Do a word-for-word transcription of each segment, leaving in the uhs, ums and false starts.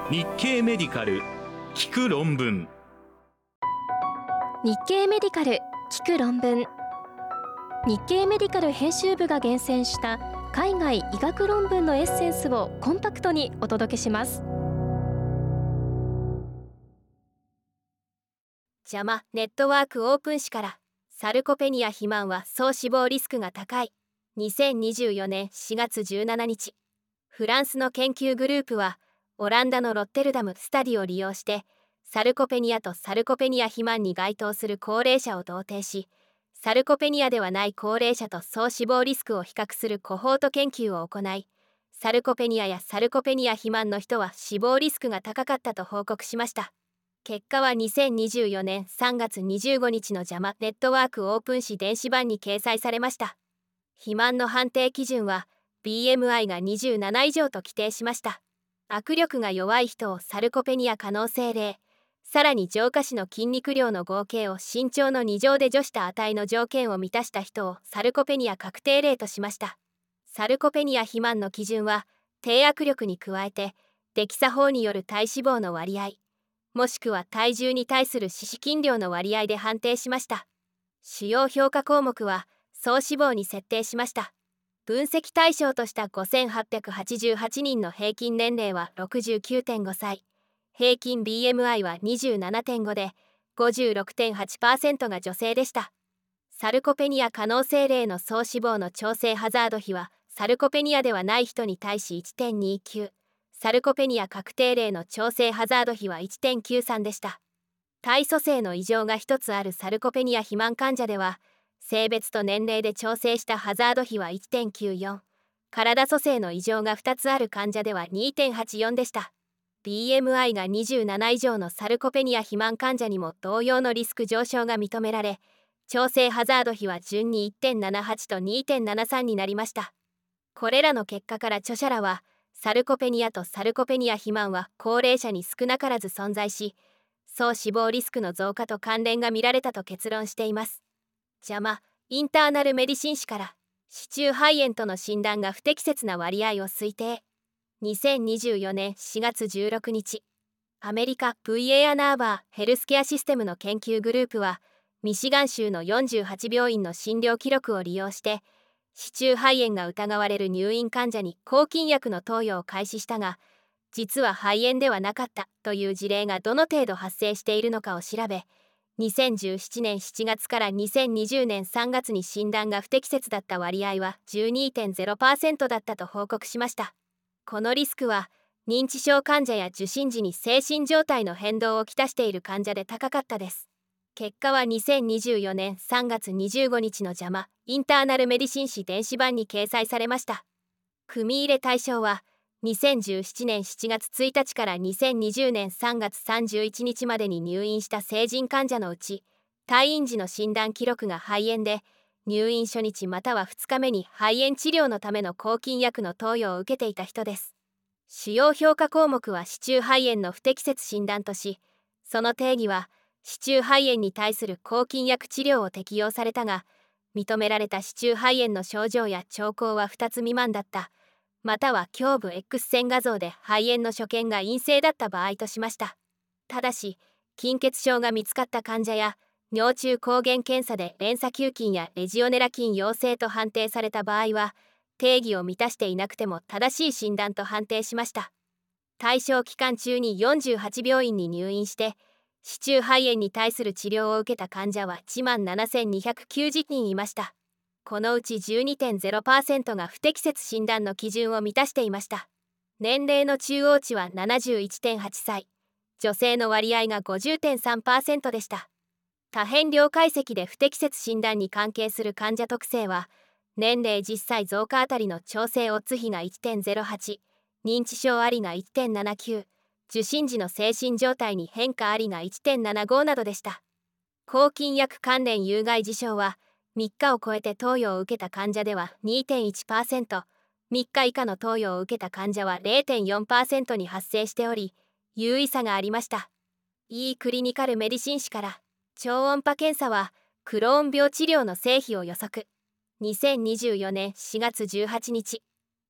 日経メディカル聞く論文。 日経メディカル聞く論文。日経メディカル編集部が厳選した海外医学論文のエッセンスをコンパクトにお届けします。 ジャマネットワークオープン誌から、サルコペニア肥満は総死亡リスクが高い。にせんにじゅうよねんしがつじゅうしちにち、フランスの研究グループはオランダのロッテルダムスタディを利用して、サルコペニアとサルコペニア肥満に該当する高齢者を同定し、サルコペニアではない高齢者と総死亡リスクを比較するコホート研究を行い、サルコペニアやサルコペニア肥満の人は死亡リスクが高かったと報告しました。結果はにせんにじゅうよねんさんがつにじゅうごにちのジャマネットワークオープン誌電子版に掲載されました。肥満の判定基準は ビーエムアイ がにじゅうなないじょうと規定しました。握力が弱い人をサルコペニア可能性例、さらに上下肢の筋肉量の合計を身長のにじょうで除した値の条件を満たした人をサルコペニア確定例としました。サルコペニア肥満の基準は低握力に加えてデキサ法による体脂肪の割合、もしくは体重に対する脂質筋量の割合で判定しました。主要評価項目は総脂肪に設定しました。分析対象としたごせんはっぴゃくはちじゅうはちにんの平均年齢は ろくじゅうきゅうてんごさい、平均 ビーエムアイ は にじゅうななてんご で ごじゅうろくてんはちパーセント が女性でした。サルコペニア可能性例の総脂肪の調整ハザード比はサルコペニアではない人に対し いってんにきゅう、サルコペニア確定例の調整ハザード比は いってんきゅうさん でした。体組成の異常がひとつあるサルコペニア肥満患者では、性別と年齢で調整したハザード比は いってんきゅうよん、体組成の異常がふたつある患者では にてんはちよん でした。ビーエムアイ がにじゅうなないじょうのサルコペニア肥満患者にも同様のリスク上昇が認められ、調整ハザード比は順に いってんななはち と にてんななさん になりました。これらの結果から著者らは、サルコペニアとサルコペニア肥満は高齢者に少なからず存在し、総死亡リスクの増加と関連が見られたと結論しています。ジャマインターナルメディシン誌から、子宮肺炎との診断が不適切な割合を推定。にせんにじゅうよねんしがつじゅうろくにち、アメリカ ブイエー アナーバーヘルスケアシステムの研究グループは、ミシガン州のよんじゅうはちびょういんの診療記録を利用して、子宮肺炎が疑われる入院患者に抗菌薬の投与を開始したが、実は肺炎ではなかったという事例がどの程度発生しているのかを調べ、にせんじゅうななねんしちがつからにせんにじゅうねんさんがつに診断が不適切だった割合は じゅうにてんゼロパーセント だったと報告しました。このリスクは認知症患者や受診時に精神状態の変動をきたしている患者で高かったです。結果はにせんにじゅうよねんさんがつにじゅうごにちのジャマインターナルメディシン誌電子版に掲載されました。組入れ対象はにせんじゅうななねんしちがつついたちからにせんにじゅうねんさんがつさんじゅういちにちまでに入院した成人患者のうち、退院時の診断記録が肺炎で、入院初日またはふつかめに肺炎治療のための抗菌薬の投与を受けていた人です。主要評価項目は子宮肺炎の不適切診断とし、その定義は子宮肺炎に対する抗菌薬治療を適用されたが、認められた子宮肺炎の症状や兆候はふたつみまんだった、または胸部 X 線画像で肺炎の所見が陰性だった場合としました。ただし、筋血症が見つかった患者や尿中抗原検査で連鎖球菌やレジオネラ菌陽性と判定された場合は、定義を満たしていなくても正しい診断と判定しました。対象期間中によんじゅうはちびょういんに入院して、子宮肺炎に対する治療を受けた患者はいちまんななせんにひゃくきゅうじゅうにんいました。このうち じゅうにてんゼロパーセント が不適切診断の基準を満たしていました。年齢の中央値は ななじゅういってんはちさい、女性の割合が ごじゅうてんさんパーセント でした。多変量解析で不適切診断に関係する患者特性は、年齢じゅっさい増加あたりの調整オッズ比が いってんゼロはち、認知症ありが いってんななきゅう、受診時の精神状態に変化ありが いってんななご などでした。抗菌薬関連有害事象は、みっかを超えて投与を受けた患者では にてんいちパーセント、みっか以下の投与を受けた患者は れいてんよんパーセント に発生しており、有意差がありました。E クリニカルメディシン誌から、超音波検査はクローン病治療の成否を予測。にせんにじゅうよねんしがつじゅうはちにち、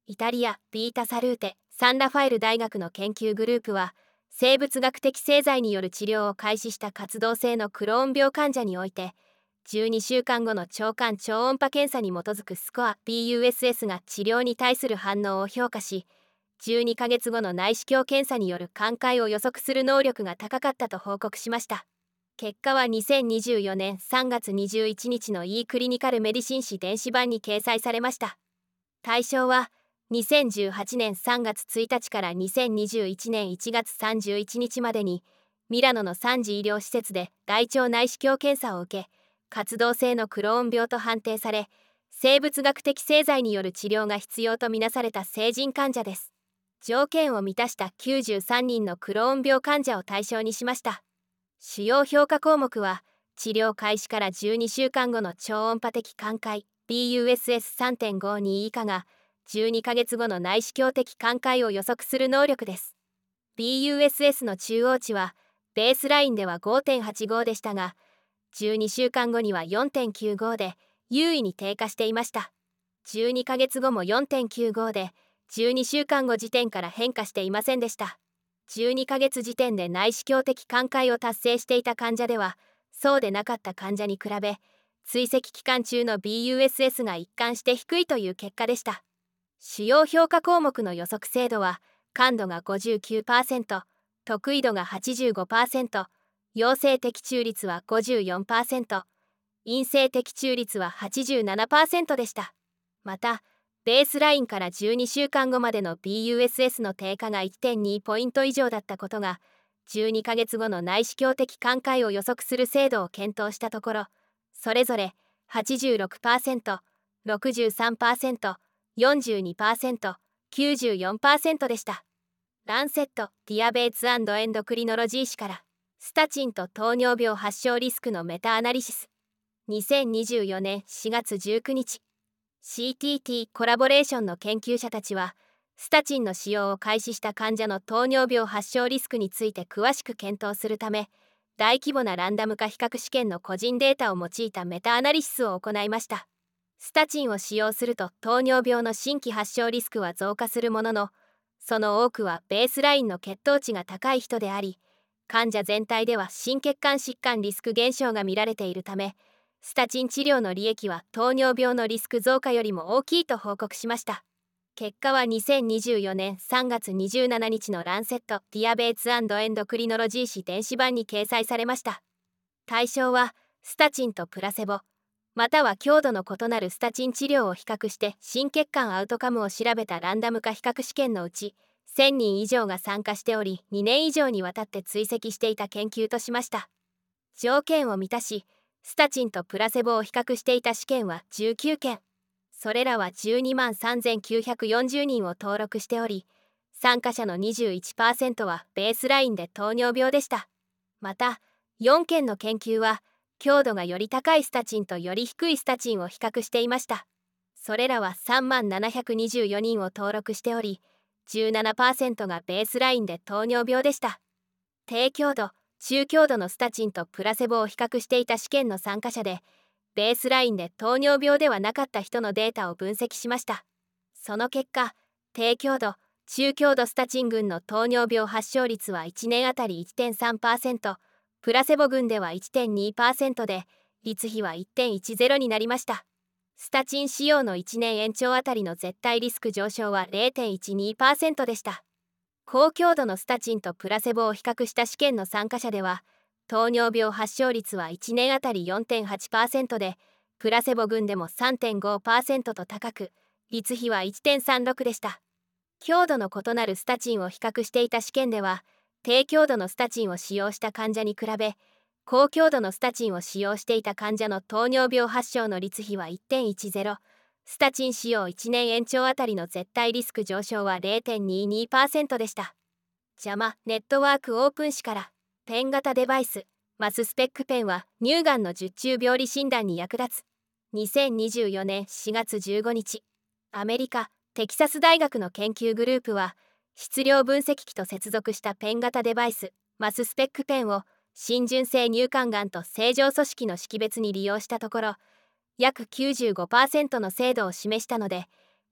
イタリアビータサルーテ・サンラファエル大学の研究グループは、生物学的製剤による治療を開始した活動性のクローン病患者において、じゅうにしゅうかんごの腸管超音波検査に基づくスコア ビーユーエスエス が治療に対する反応を評価し、じゅうにかげつごの内視鏡検査による寛解を予測する能力が高かったと報告しました。結果はにせんにじゅうよねんさんがつにじゅういちにちの e クリニカルメディシン誌電子版に掲載されました。対象はにせんじゅうはちねんさんがつついたちからにせんにじゅういちねんいちがつさんじゅういちにちまでにミラノのさんじ医療施設で大腸内視鏡検査を受け、活動性のクローン病と判定され、生物学的製剤による治療が必要とみなされた成人患者です。条件を満たしたきゅうじゅうさんにんのクローン病患者を対象にしました。主要評価項目は、治療開始からじゅうにしゅうかんごの超音波的寛解 ビーユーエスエスさんてんごに 以下がじゅうにかげつごの内視鏡的寛解を予測する能力です。 ビーユーエスエス の中央値はベースラインでは ごてんはちご でしたが、じゅうにしゅうかんごには よんてんきゅうご で優位に低下していました。じゅうにかげつごも よんてんきゅうご でじゅうにしゅうかんご時点から変化していませんでした。じゅうにかげつ時点で内視鏡的寛解を達成していた患者では、そうでなかった患者に比べ、追跡期間中の ビーユーエスエス が一貫して低いという結果でした。主要評価項目の予測精度は、感度が ごじゅうきゅうパーセント、特異度が はちじゅうごパーセント、陽性的中率は ごじゅうよんパーセント、陰性的中率は はちじゅうななパーセント でした。また、ベースラインからじゅうにしゅうかんごまでの ビーユーエスエス の低下が いってんに ポイント以上だったことが、じゅうにかげつごの内視鏡的寛解を予測する精度を検討したところ、それぞれ はちじゅうろくパーセント、ろくじゅうさんパーセント、よんじゅうにパーセント、きゅうじゅうよんパーセント でした。ランセット・ディアベーツ&エンドクリノロジー誌から、スタチンと糖尿病発症リスクのメタアナリシス。にせんにじゅうよねんしがつじゅうくにち。シーティーティー コラボレーションの研究者たちは、スタチンの使用を開始した患者の糖尿病発症リスクについて詳しく検討するため、大規模なランダム化比較試験の個人データを用いたメタアナリシスを行いました。スタチンを使用すると糖尿病の新規発症リスクは増加するものの、その多くはベースラインの血糖値が高い人であり、患者全体では心血管疾患リスク減少が見られているため、スタチン治療の利益は糖尿病のリスク増加よりも大きいと報告しました。結果はにせんにじゅうよねんさんがつにじゅうしちにちのランセット・ディアベーツ&エンドクリノロジー誌電子版に掲載されました。対象はスタチンとプラセボ、または強度の異なるスタチン治療を比較して心血管アウトカムを調べたランダム化比較試験のうち、せんにん以上が参加しており、にねん以上にわたって追跡していた研究としました。条件を満たし、スタチンとプラセボを比較していた試験はじゅうきゅうけん。それらはじゅうにまんさんぜんきゅうひゃくよんじゅうにんを登録しており、参加者の にじゅういちパーセント はベースラインで糖尿病でした。また、よんけんの研究は、強度がより高いスタチンとより低いスタチンを比較していました。それらはさんまんななひゃくにじゅうよにんを登録しており、じゅうななパーセント がベースラインで糖尿病でした。低強度、中強度のスタチンとプラセボを比較していた試験の参加者で、ベースラインで糖尿病ではなかった人のデータを分析しました。その結果、低強度、中強度スタチン群の糖尿病発症率はいちねんあたり いってんさんパーセント、プラセボ群では いってんにパーセント で、率比は いってんいちゼロ になりました。スタチン使用のいちねん延長あたりの絶対リスク上昇は れいてんいちにパーセント でした。高強度のスタチンとプラセボを比較した試験の参加者では、糖尿病発症率はいちねんあたり よんてんはちパーセント で、プラセボ群でも さんてんごパーセント と高く、率比は いってんさんろく でした。強度の異なるスタチンを比較していた試験では、低強度のスタチンを使用した患者に比べ、高強度のスタチンを使用していた患者の糖尿病発症の率比は いってんいちゼロ、スタチン使用いちねん延長あたりの絶対リスク上昇は れいてんににパーセント でした。ジャマネットワークオープン誌から、ペン型デバイス、マススペックペンは乳がんの術中病理診断に役立つ。にせんにじゅうよねんしがつじゅうごにち、アメリカ・テキサス大学の研究グループは、質量分析機と接続したペン型デバイス、マススペックペンを浸潤性乳管がんと正常組織の識別に利用したところ、約 きゅうじゅうごパーセント の精度を示したので、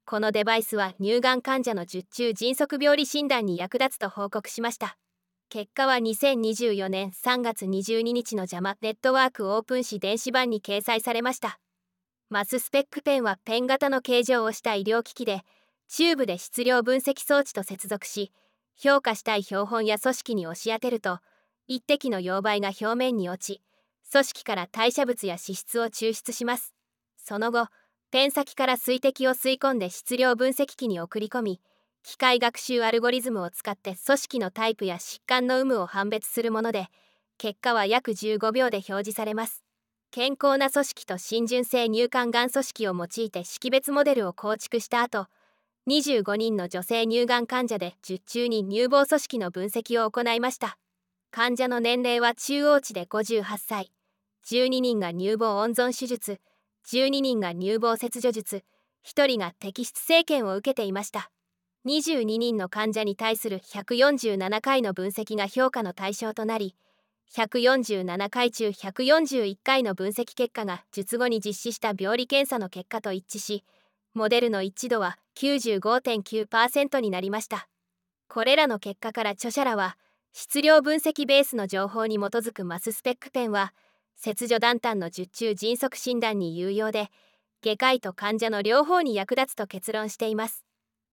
このデバイスは乳がん患者の術中迅速病理診断に役立つと報告しました。結果はにせんにじゅうよねんさんがつにじゅうににちのジャマネットワークオープン誌電子版に掲載されました。マススペックペンはペン型の形状をした医療機器で、チューブで質量分析装置と接続し、評価したい標本や組織に押し当てると、一滴の溶媒が表面に落ち、組織から代謝物や脂質を抽出します。その後、ペン先から水滴を吸い込んで質量分析機に送り込み、機械学習アルゴリズムを使って組織のタイプや疾患の有無を判別するもので、結果は約じゅうごびょうで表示されます。健康な組織と浸潤性乳管がん組織を用いて識別モデルを構築した後、にじゅうごにんの女性乳がん患者で術中に乳房組織の分析を行いました。患者の年齢は中央値でごじゅうはっさい、じゅうににんが乳房温存手術、じゅうににんが乳房切除術、ひとりが摘出生検を受けていました。にじゅうににんの患者に対するひゃくよんじゅうななかいの分析が評価の対象となり、ひゃくよんじゅうななかい中ひゃくよんじゅういっかいの分析結果が術後に実施した病理検査の結果と一致し、モデルの一致度は きゅうじゅうごてんきゅうパーセント になりました。これらの結果から著者らは、質量分析ベースの情報に基づくマススペックペンは、切除断端の術中迅速診断に有用で、外科医と患者の両方に役立つと結論しています。